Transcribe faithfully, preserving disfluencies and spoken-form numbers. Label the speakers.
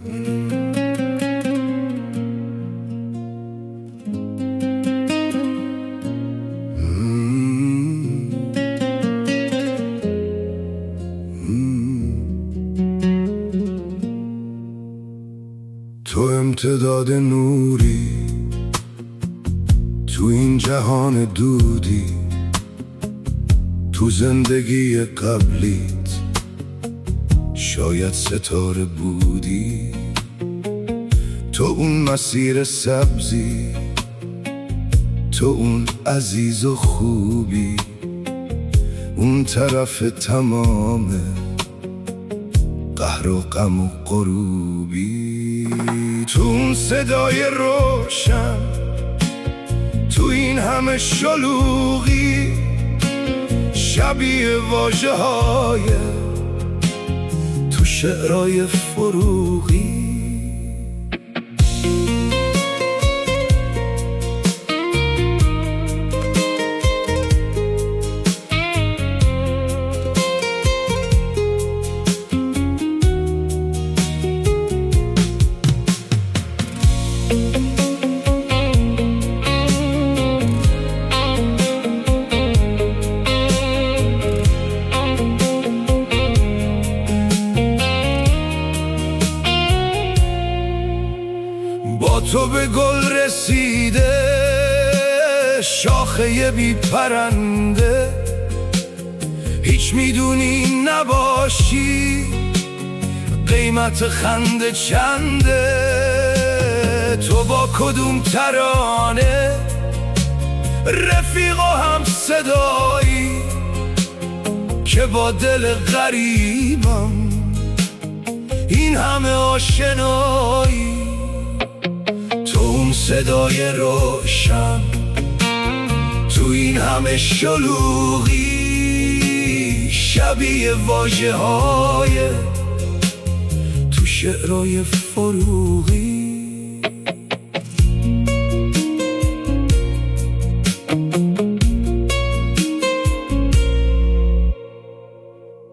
Speaker 1: تو امتداد نوری تو این جهان دودی، تو زندگی قبلیت شاید ستاره بودی. تو اون مسیر سبزی، تو اون عزیز و خوبی، اون طرف تمام قهر و غم و غروبی. تو اون صدای روشن، تو این همه شلوغی، شبیه واژه های تو شعرهای فروغی. با تو به گل رسیده شاخه بی پرنده، هیچ میدونی نباشی قیمت خنده چنده. تو با کدوم ترانه رفیق و هم صدایی که با دل غریبم این همه آشنایی. تو اون صدای روشن، تو این همه شلوغی، شبیه واژه های تو شعرهای فروغی.